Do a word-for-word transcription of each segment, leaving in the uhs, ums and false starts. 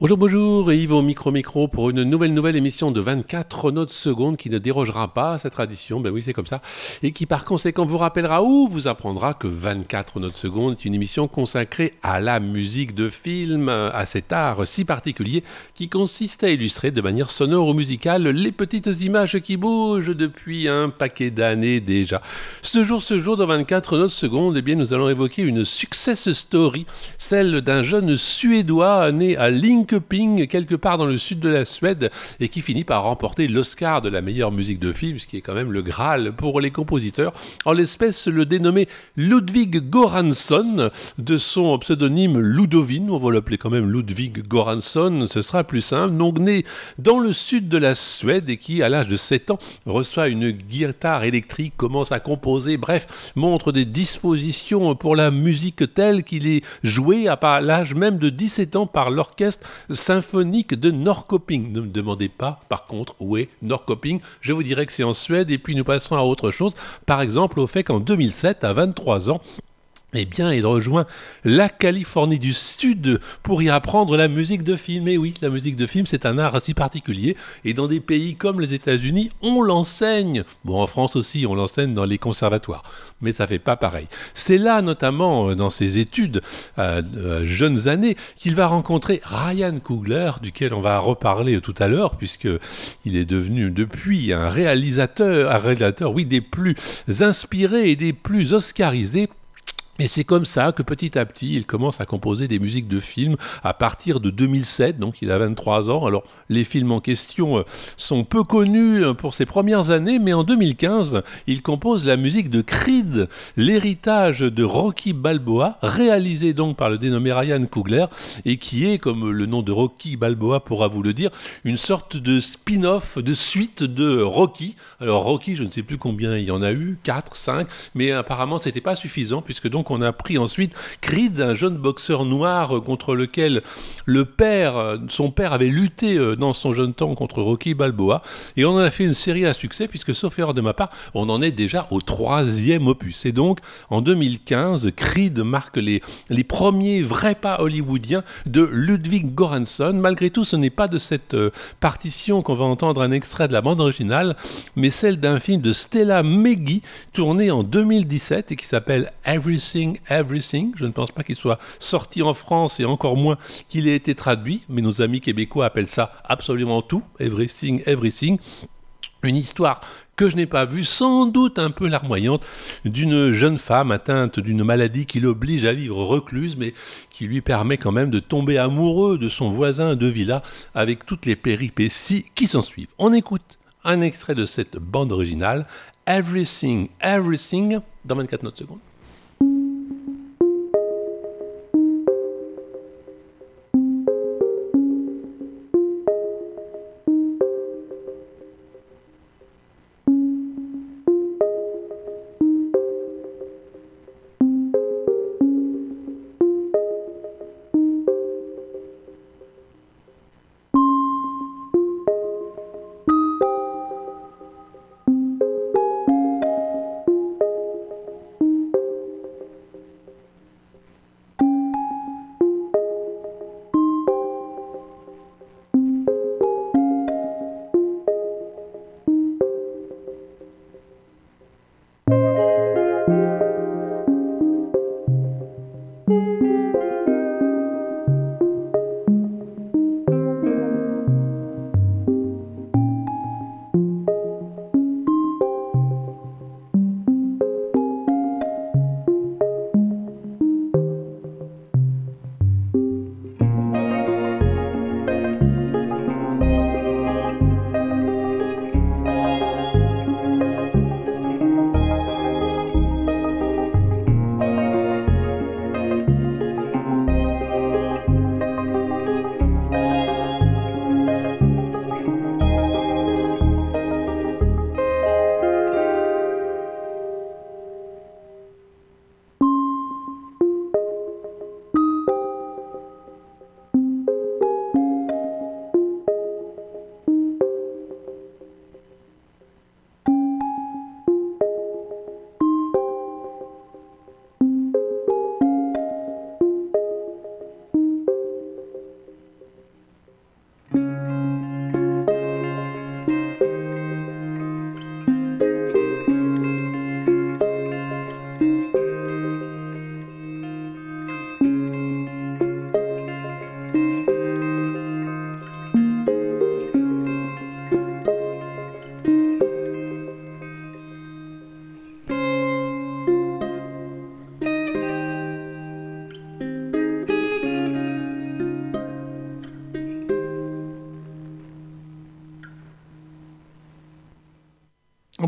Bonjour, bonjour, Yves au micro-micro pour une nouvelle nouvelle émission de vingt-quatre notes secondes qui ne dérogera pas à cette tradition, ben oui c'est comme ça, et qui par conséquent vous rappellera ou vous apprendra que vingt-quatre notes secondes est une émission consacrée à la musique de film, à cet art si particulier qui consiste à illustrer de manière sonore ou musicale les petites images qui bougent depuis un paquet d'années déjà. Ce jour, ce jour, dans vingt-quatre notes secondes, eh bien, nous allons évoquer une success story, celle d'un jeune Suédois né à Linköping, quelque part dans le sud de la Suède, et qui finit par remporter l'Oscar de la meilleure musique de film, ce qui est quand même le Graal pour les compositeurs. En l'espèce, le dénommé Ludwig Göransson, de son pseudonyme Ludovine, on va l'appeler quand même Ludwig Göransson, ce sera plus simple, donc né dans le sud de la Suède et qui, à l'âge de sept ans, reçoit une guitare électrique, commence à composer, bref, montre des dispositions pour la musique telle qu'il est joué à l'âge même de dix-sept ans par l'orchestre symphonique de Norrköping. Ne me demandez pas, par contre, où est Norrköping. Je vous dirai que c'est en Suède et puis nous passerons à autre chose. Par exemple, au fait qu'en deux mille sept, à vingt-trois ans, eh bien, il rejoint la Californie du Sud pour y apprendre la musique de film. Et oui, la musique de film, c'est un art assez particulier. Et dans des pays comme les États-Unis, on l'enseigne. Bon, en France aussi, on l'enseigne dans les conservatoires. Mais ça fait pas pareil. C'est là, notamment, dans ses études, euh, euh, jeunes années, qu'il va rencontrer Ryan Coogler, duquel on va reparler tout à l'heure, puisqu'il est devenu, depuis, un réalisateur, un réalisateur, oui, des plus inspirés et des plus oscarisés. Et c'est comme ça que petit à petit, il commence à composer des musiques de films à partir de deux mille sept, donc il a vingt-trois ans. Alors les films en question sont peu connus pour ses premières années, mais en deux mille quinze, il compose la musique de Creed, l'héritage de Rocky Balboa, réalisé donc par le dénommé Ryan Coogler, et qui est, comme le nom de Rocky Balboa pourra vous le dire, une sorte de spin-off, de suite de Rocky. Alors Rocky, je ne sais plus combien il y en a eu, quatre, cinq, mais apparemment c'était pas suffisant, puisque donc on a pris ensuite Creed, un jeune boxeur noir contre lequel le père, son père avait lutté dans son jeune temps contre Rocky Balboa, et on en a fait une série à succès, puisque sauf erreur de ma part, on en est déjà au troisième opus. Et donc en deux mille quinze, Creed marque les, les premiers vrais pas hollywoodiens de Ludwig Göransson. Malgré tout, ce n'est pas de cette euh, partition qu'on va entendre un extrait de la bande originale, mais celle d'un film de Stella Meggy, tourné en deux mille dix-sept et qui s'appelle Everything Everything. Je ne pense pas qu'il soit sorti en France et encore moins qu'il ait été traduit, mais nos amis québécois appellent ça absolument tout, Everything, Everything. Une histoire que je n'ai pas vue, sans doute un peu larmoyante, d'une jeune femme atteinte d'une maladie qui l'oblige à vivre recluse, mais qui lui permet quand même de tomber amoureux de son voisin de villa avec toutes les péripéties qui s'ensuivent. On écoute un extrait de cette bande originale, Everything, Everything, dans vingt-quatre notes secondes.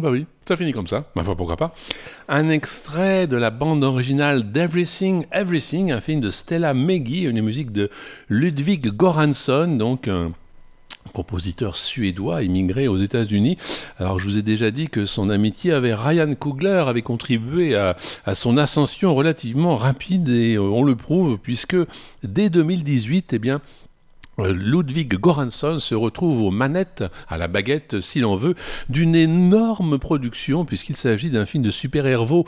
bah oui, ça finit comme ça, ma foi, pourquoi pas. Un extrait de la bande originale d'Everything, Everything, un film de Stella Meggy, une musique de Ludwig Göransson, donc un compositeur suédois immigré aux États-Unis. Alors je vous ai déjà dit que son amitié avec Ryan Coogler avait contribué à, à son ascension relativement rapide et euh, on le prouve puisque dès deux mille dix-huit, eh bien, Ludwig Göransson se retrouve aux manettes, à la baguette si l'on veut, d'une énorme production puisqu'il s'agit d'un film de super-héros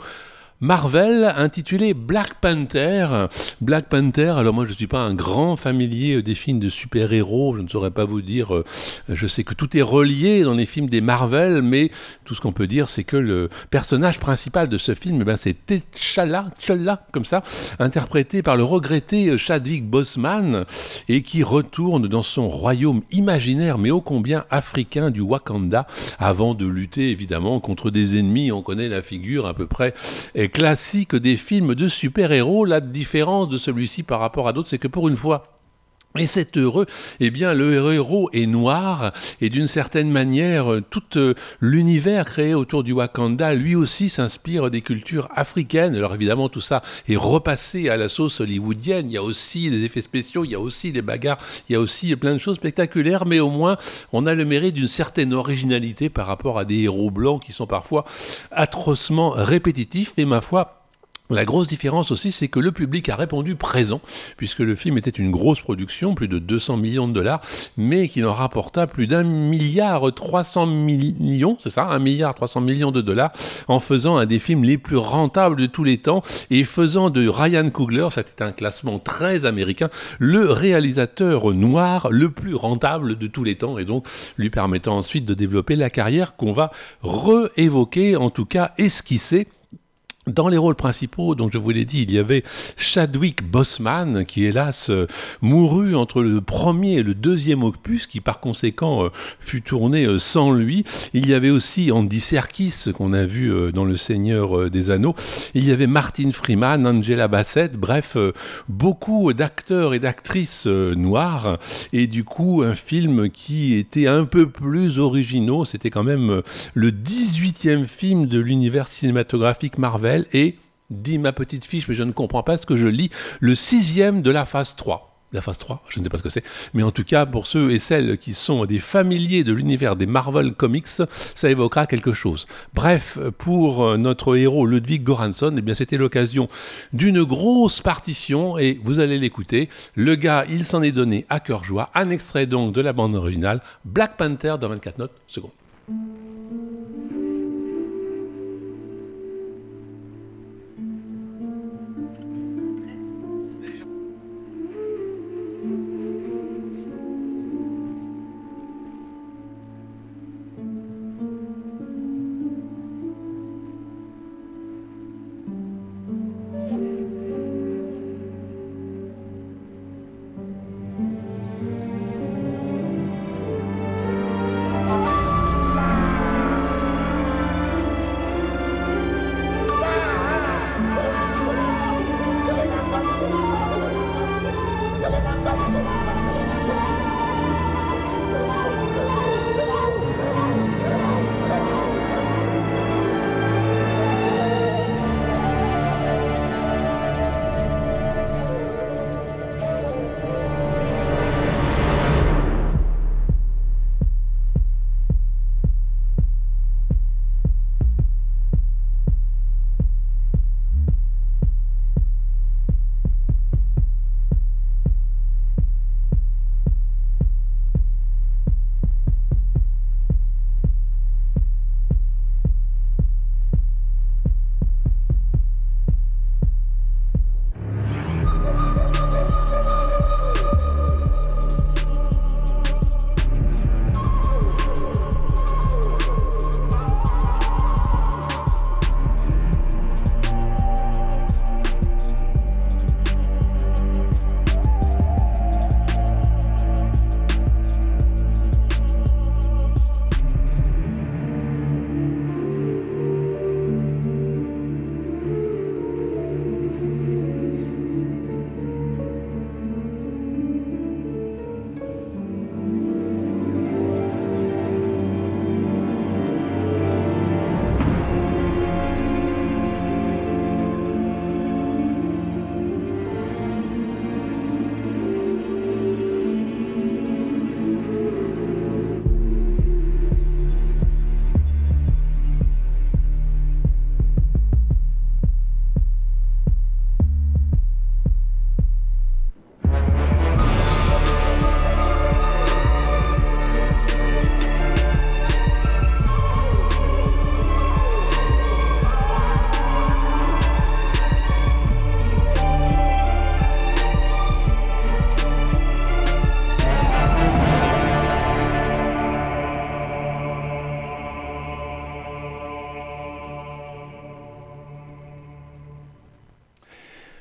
Marvel intitulé Black Panther. Black Panther, alors moi je ne suis pas un grand familier des films de super-héros, je ne saurais pas vous dire, euh, je sais que tout est relié dans les films des Marvel, mais tout ce qu'on peut dire c'est que le personnage principal de ce film, eh ben, c'est T'Challa, T'Challa, comme ça, interprété par le regretté Chadwick Boseman, et qui retourne dans son royaume imaginaire, mais ô combien africain du Wakanda, avant de lutter évidemment contre des ennemis, on connaît la figure à peu près classique des films de super-héros. La différence de celui-ci par rapport à d'autres, c'est que pour une fois, et c'est heureux, eh bien le héros est noir et d'une certaine manière tout euh, l'univers créé autour du Wakanda lui aussi s'inspire des cultures africaines. Alors évidemment tout ça est repassé à la sauce hollywoodienne, il y a aussi les effets spéciaux, il y a aussi les bagarres, il y a aussi plein de choses spectaculaires, mais au moins on a le mérite d'une certaine originalité par rapport à des héros blancs qui sont parfois atrocement répétitifs et ma foi, la grosse différence aussi, c'est que le public a répondu présent, puisque le film était une grosse production, plus de deux cents millions de dollars, mais qui en rapporta plus d'un milliard trois cents millions, c'est ça, un milliard trois cents millions de dollars, en faisant un des films les plus rentables de tous les temps, et faisant de Ryan Coogler, c'était un classement très américain, le réalisateur noir le plus rentable de tous les temps, et donc lui permettant ensuite de développer la carrière qu'on va re-évoquer, en tout cas esquisser. Dans les rôles principaux, donc je vous l'ai dit, il y avait Chadwick Boseman, qui hélas euh, mourut entre le premier et le deuxième opus, qui par conséquent euh, fut tourné euh, sans lui. Il y avait aussi Andy Serkis, qu'on a vu euh, dans Le Seigneur euh, des Anneaux. Il y avait Martin Freeman, Angela Bassett, bref, euh, beaucoup d'acteurs et d'actrices euh, noirs. Et du coup, un film qui était un peu plus originaux. C'était quand même euh, le dix-huitième film de l'univers cinématographique Marvel. Et, dit ma petite fiche, mais je ne comprends pas ce que je lis, le sixième de la phase trois. La phase trois, je ne sais pas ce que c'est, mais en tout cas, pour ceux et celles qui sont des familiers de l'univers des Marvel Comics, ça évoquera quelque chose. Bref, pour notre héros Ludwig Göransson, eh bien, c'était l'occasion d'une grosse partition, et vous allez l'écouter. Le gars, il s'en est donné à cœur joie. Un extrait donc de la bande originale, Black Panther dans vingt-quatre notes secondes.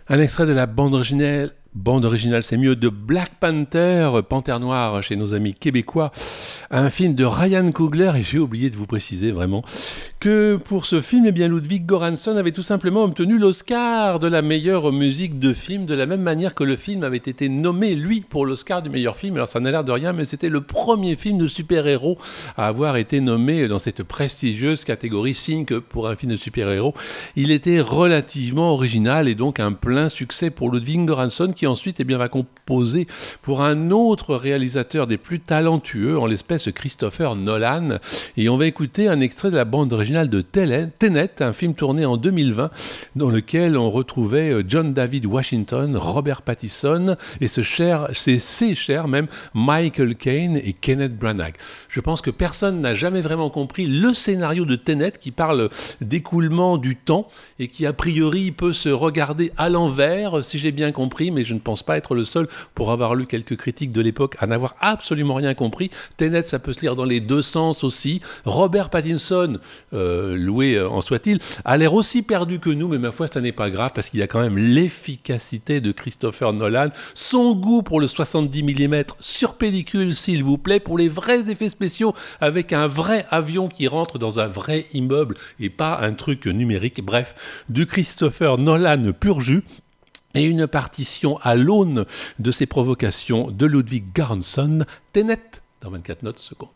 Un extrait de la bande originale, bande originale c'est mieux, de Black Panther, Panthère Noire chez nos amis québécois, un film de Ryan Coogler, et j'ai oublié de vous préciser vraiment que pour ce film, eh bien, Ludwig Göransson avait tout simplement obtenu l'Oscar de la meilleure musique de film, de la même manière que le film avait été nommé, lui, pour l'Oscar du meilleur film. Alors ça n'a l'air de rien, mais c'était le premier film de super-héros à avoir été nommé dans cette prestigieuse catégorie, signe que pour un film de super-héros, il était relativement original et donc un plein succès pour Ludwig Göransson, qui ensuite eh bien, va composer pour un autre réalisateur des plus talentueux, en l'espèce Christopher Nolan. Et on va écouter un extrait de la bande originale de Tenet, un film tourné en deux mille vingt, dans lequel on retrouvait John David Washington, Robert Pattinson et ce cher, c'est ses chers même, Michael Caine et Kenneth Branagh. Je pense que personne n'a jamais vraiment compris le scénario de Tenet, qui parle d'écoulement du temps et qui a priori peut se regarder à l'envers, si j'ai bien compris, mais je ne pense pas être le seul pour avoir lu quelques critiques de l'époque à n'avoir absolument rien compris. Tenet, ça peut se lire dans les deux sens aussi. Robert Pattinson, euh, loué en soit-il, a l'air aussi perdu que nous, mais ma foi, ça n'est pas grave, parce qu'il y a quand même l'efficacité de Christopher Nolan, son goût pour le soixante-dix millimètres sur pellicule, s'il vous plaît, pour les vrais effets spéciaux, avec un vrai avion qui rentre dans un vrai immeuble, et pas un truc numérique. Bref, du Christopher Nolan pur jus, et une partition à l'aune de ces provocations de Ludwig Göransson, Tenet, dans vingt-quatre notes secondes.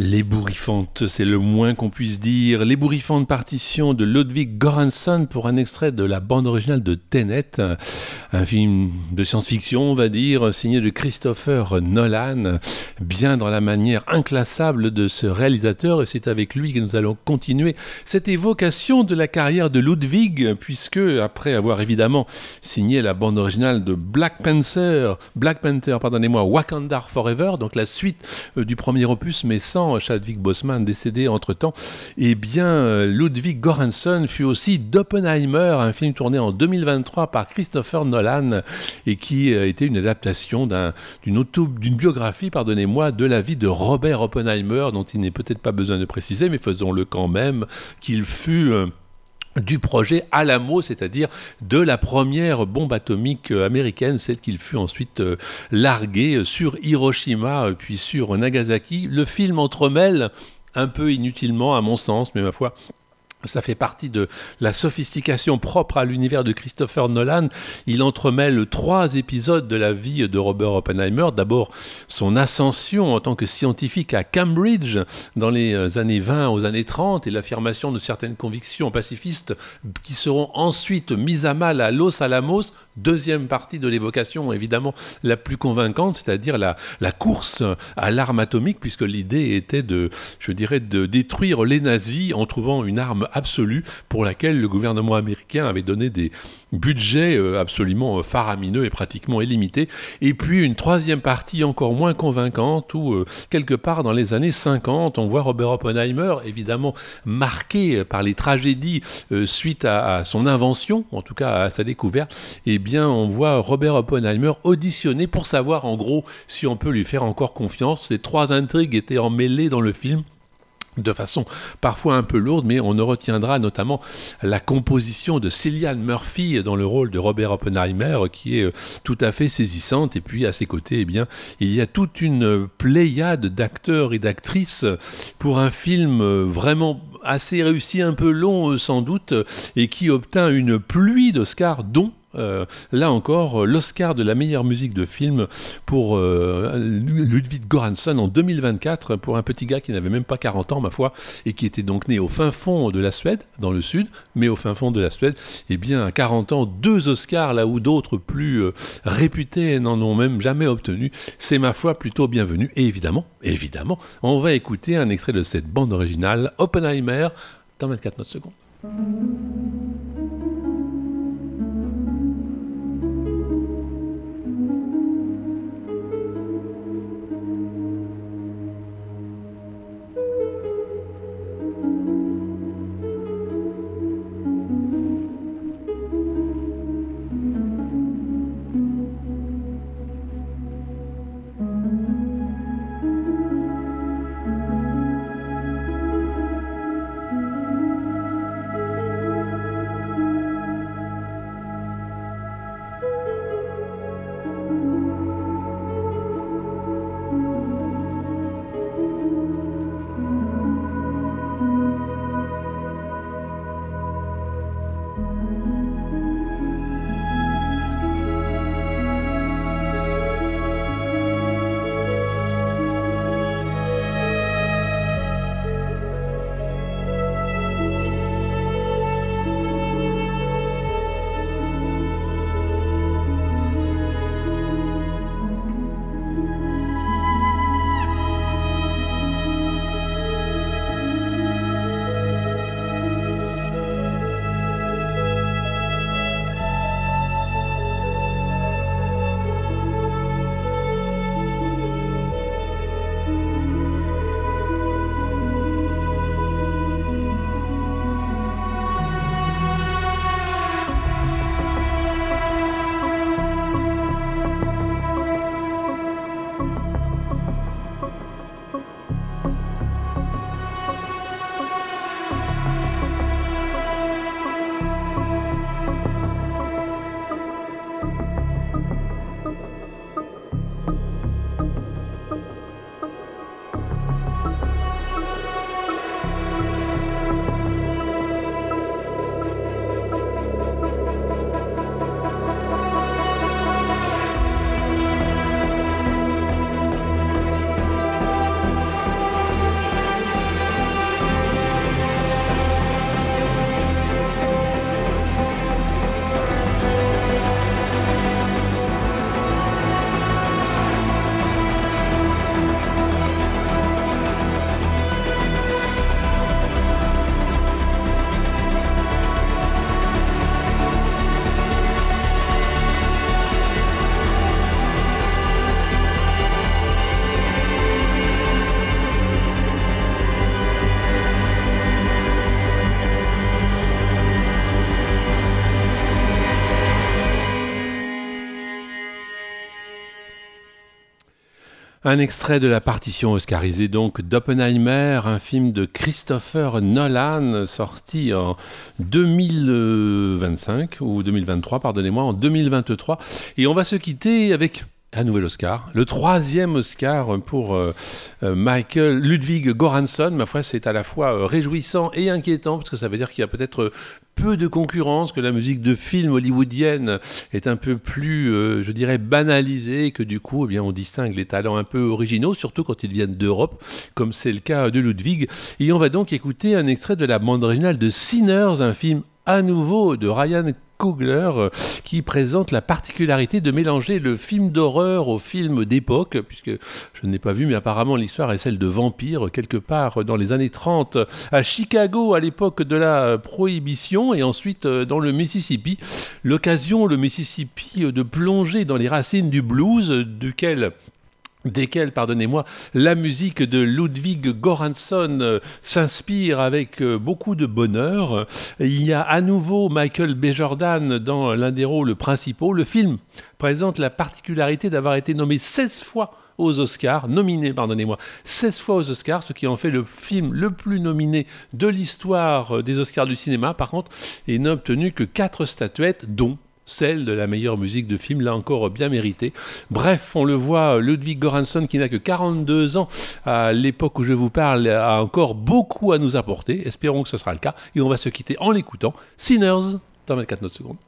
L'ébouriffante, c'est le moins qu'on puisse dire. L'ébouriffante partition de Ludwig Göransson pour un extrait de la bande originale de Tenet, un film de science-fiction, on va dire, signé de Christopher Nolan, bien dans la manière inclassable de ce réalisateur, et c'est avec lui que nous allons continuer cette évocation de la carrière de Ludwig, puisque après avoir évidemment signé la bande originale de Black Panther, Black Panther, pardonnez-moi, Wakanda Forever, donc la suite euh, du premier opus, mais sans Chadwick Boseman décédé entre-temps, eh bien Ludwig Göransson fut aussi d'Oppenheimer, un film tourné en deux mille vingt-trois par Christopher Nolan et qui a été une adaptation d'un, d'une, auto, d'une biographie, pardonnez-moi, de la vie de Robert Oppenheimer, dont il n'est peut-être pas besoin de préciser, mais faisons-le quand même, qu'il fut... Euh, du projet Alamo, c'est-à-dire de la première bombe atomique américaine, celle qu'il fut ensuite larguée sur Hiroshima puis sur Nagasaki. Le film entremêle un peu inutilement à mon sens, mais ma foi, ça fait partie de la sophistication propre à l'univers de Christopher Nolan. Il entremêle trois épisodes de la vie de Robert Oppenheimer. D'abord, son ascension en tant que scientifique à Cambridge dans les années vingt aux années trente et l'affirmation de certaines convictions pacifistes qui seront ensuite mises à mal à Los Alamos. Deuxième partie de l'évocation, évidemment, la plus convaincante, c'est-à-dire la, la course à l'arme atomique, puisque l'idée était de, je dirais, de détruire les nazis en trouvant une arme absolue pour laquelle le gouvernement américain avait donné des budgets absolument faramineux et pratiquement illimités. Et puis une troisième partie encore moins convaincante où, euh, quelque part dans les années cinquante, on voit Robert Oppenheimer, évidemment marqué par les tragédies euh, suite à, à son invention, en tout cas à sa découverte. Et bien, on voit Robert Oppenheimer auditionné pour savoir, en gros, si on peut lui faire encore confiance. Ces trois intrigues étaient emmêlées dans le film, de façon parfois un peu lourde, mais on ne retiendra notamment la composition de Cillian Murphy dans le rôle de Robert Oppenheimer, qui est tout à fait saisissante. Et puis à ses côtés, eh bien, il y a toute une pléiade d'acteurs et d'actrices pour un film vraiment assez réussi, un peu long sans doute, et qui obtint une pluie d'Oscars, dont Euh, là encore, l'Oscar de la meilleure musique de film pour euh, Ludwig Göransson en deux mille vingt-quatre, pour un petit gars qui n'avait même pas quarante ans, ma foi, et qui était donc né au fin fond de la Suède, dans le sud, mais au fin fond de la Suède. Eh bien, à quarante ans, deux Oscars, là où d'autres plus euh, réputés n'en ont même jamais obtenu. C'est, ma foi, plutôt bienvenu. Et évidemment, évidemment, on va écouter un extrait de cette bande originale, Oppenheimer, dans vingt-quatre notes secondes. Un extrait de la partition oscarisée donc d'Oppenheimer, un film de Christopher Nolan sorti en deux mille vingt-cinq ou deux mille vingt-trois, pardonnez-moi, en deux mille vingt-trois. Et on va se quitter avec un nouvel Oscar, le troisième Oscar pour euh, euh, Michael Ludwig Göransson. Ma foi, c'est à la fois euh, réjouissant et inquiétant parce que ça veut dire qu'il y a peut-être euh, peu de concurrence, que la musique de film hollywoodienne est un peu plus, euh, je dirais, banalisée, et que du coup, eh bien, on distingue les talents un peu originaux, surtout quand ils viennent d'Europe, comme c'est le cas de Ludwig. Et on va donc écouter un extrait de la bande originale de Sinners, un film à nouveau de Ryan Coogler, euh, qui présente la particularité de mélanger le film d'horreur au film d'époque, puisque je ne l'ai pas vu, mais apparemment l'histoire est celle de vampires, quelque part dans les années trente, à Chicago, à l'époque de la Prohibition, et ensuite euh, dans le Mississippi. L'occasion, le Mississippi, euh, de plonger dans les racines du blues, euh, duquel... desquels, pardonnez-moi, la musique de Ludwig Göransson euh, s'inspire avec euh, beaucoup de bonheur. Il y a à nouveau Michael B. Jordan dans l'un des rôles principaux. Le film présente la particularité d'avoir été nommé seize fois aux Oscars, nominé, pardonnez-moi, seize fois aux Oscars, ce qui en fait le film le plus nominé de l'histoire des Oscars du cinéma. Par contre, il n'a obtenu que quatre statuettes, dont celle de la meilleure musique de film, là encore bien méritée. Bref, on le voit, Ludwig Göransson, qui n'a que quarante-deux ans à l'époque où je vous parle, a encore beaucoup à nous apporter. Espérons que ce sera le cas. Et on va se quitter en l'écoutant. Sinners, dans vingt-quatre notes secondes.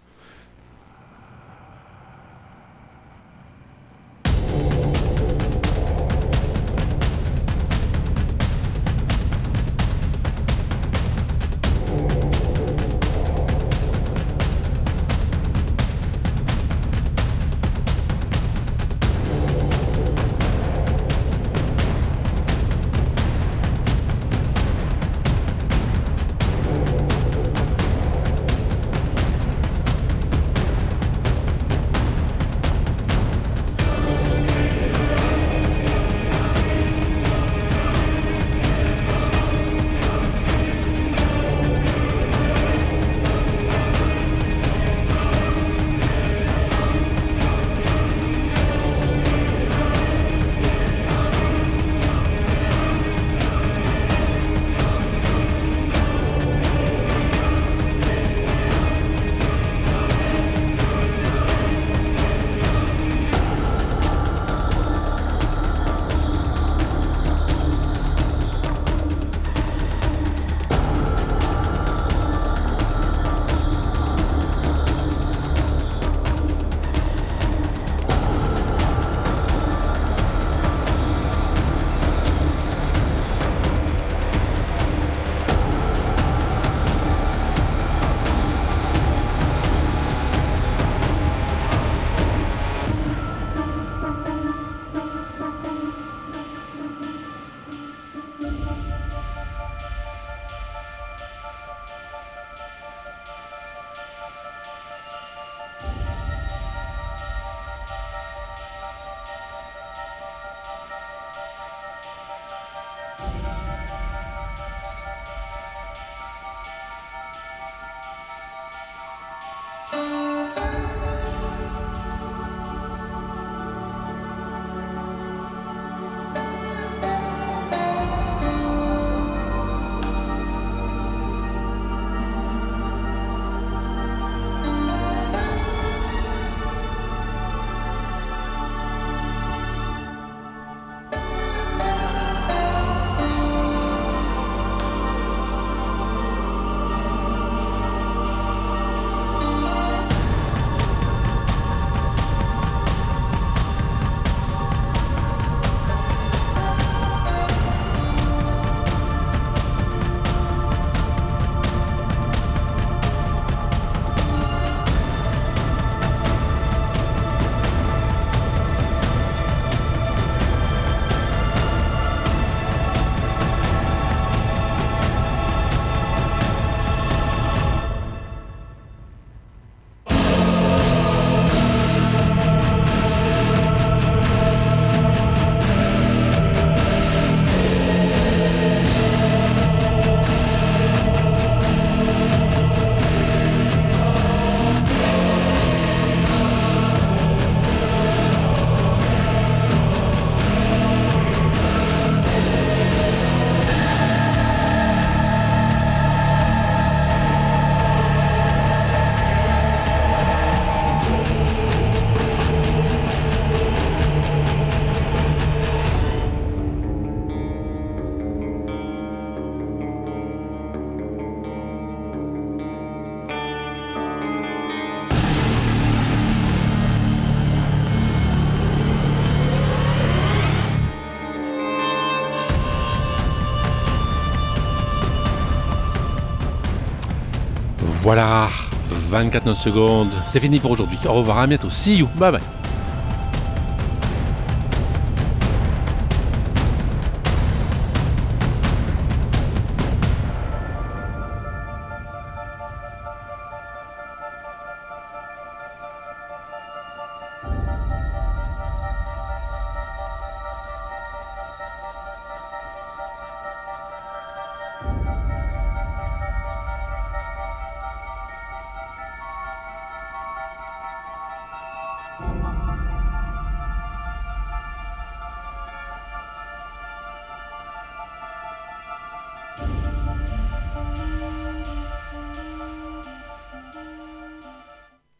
Voilà, vingt-quatre notes secondes, c'est fini pour aujourd'hui. Au revoir, à bientôt, see you, bye bye.